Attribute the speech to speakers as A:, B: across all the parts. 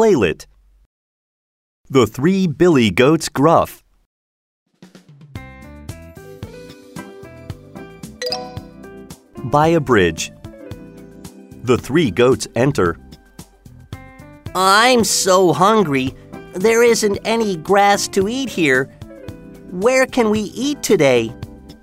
A: Playlet. The Three Billy Goats Gruff. By a bridge. The three goats enter.
B: I'm so hungry. There isn't any grass to eat here. Where can we eat today?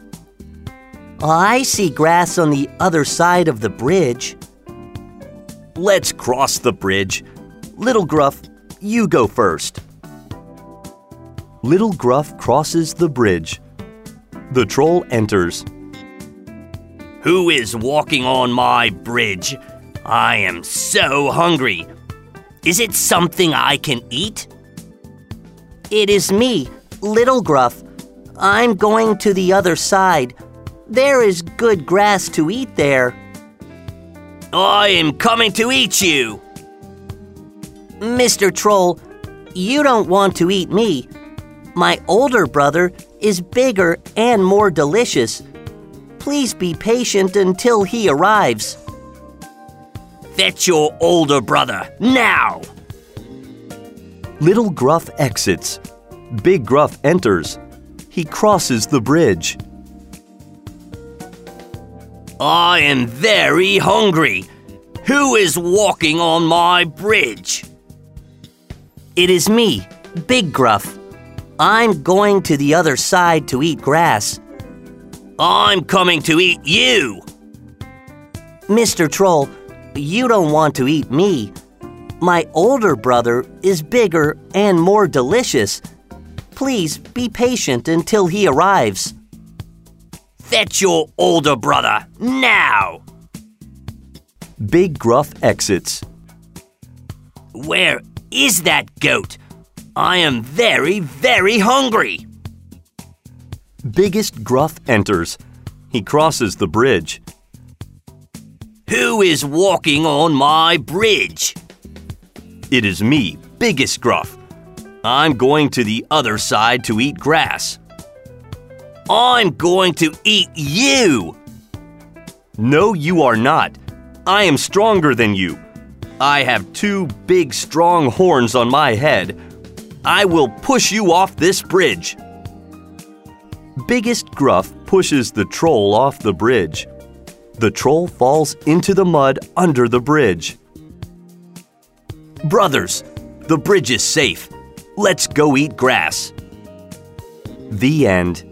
B: I see grass on the other side of the bridge.
A: Let's cross the bridge. Little Gruff, you go first. Little Gruff crosses the bridge. The troll enters.
C: Who is walking on my bridge? I am so hungry. Is it something I can eat?
B: It is me, Little Gruff. I'm going to the other side. There is good grass to eat there.
C: I am coming to eat you.
B: Mr. Troll, you don't want to eat me. My older brother is bigger and more delicious. Please be patient until he arrives.
C: Fetch your older brother, now!
A: Little Gruff exits. Big Gruff enters. He crosses the bridge.
C: I am very hungry. Who is walking on my bridge?
B: It is me, Big Gruff. I'm going to the other side to eat grass.
C: I'm coming to eat you.
B: Mr. Troll, you don't want to eat me. My older brother is bigger and more delicious. Please be patient until he arrives.
C: Fetch your older brother, now!
A: Big Gruff exits.
C: Where is that goat? I am very, very hungry.
A: Biggest Gruff enters. He crosses the bridge.
C: Who is walking on my bridge?
A: It is me, Biggest Gruff. I'm going to the other side to eat grass.
C: I'm going to eat you!
A: No, you are not. I am stronger than you. I have two big, strong horns on my head. I will push you off this bridge. Biggest Gruff pushes the troll off the bridge. The troll falls into the mud under the bridge. Brothers, the bridge is safe. Let's go eat grass. The end.